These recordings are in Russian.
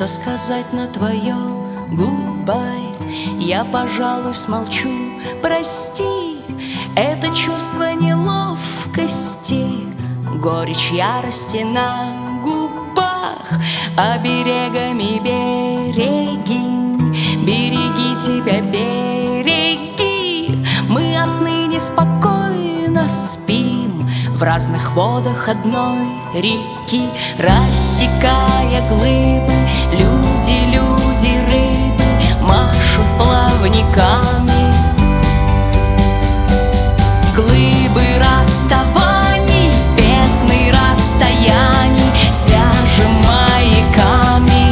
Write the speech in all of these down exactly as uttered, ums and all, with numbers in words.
Что сказать на твое goodbye? Я, пожалуй, смолчу, прости. Это чувство неловкости, горечь ярости на губах. Оберегами береги, береги тебя, береги. Мы отныне спокойно спим в разных водах одной реки, рассекая глыбы. Люди, люди, рыбы машут плавниками. Глыбы расставаний, бездны расстояний свяжем маяками.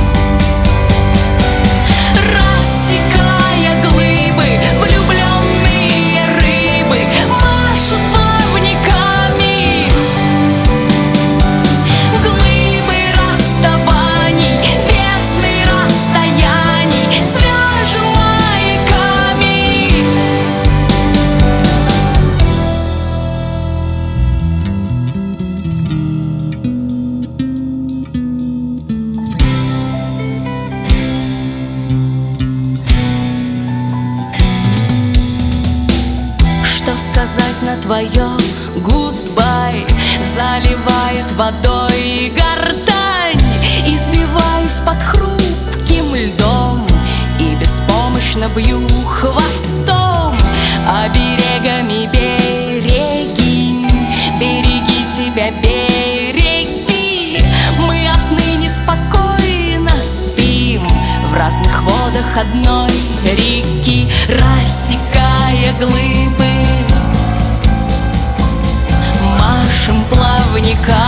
Рассекая глыбы, влюбленные рыбы машут плавниками. Глыбы расставаний, бездны расстояний свяжем маяками. Что сказать на твое goodbye? Заливает водой гортань. Извиваюсь под хрупким льдом и беспомощно бью хвостом. Оберегами береги, береги тебя, береги. Мы отныне спокойно спим в разных водах одной реки, рассекая глыбы, машем плавниками.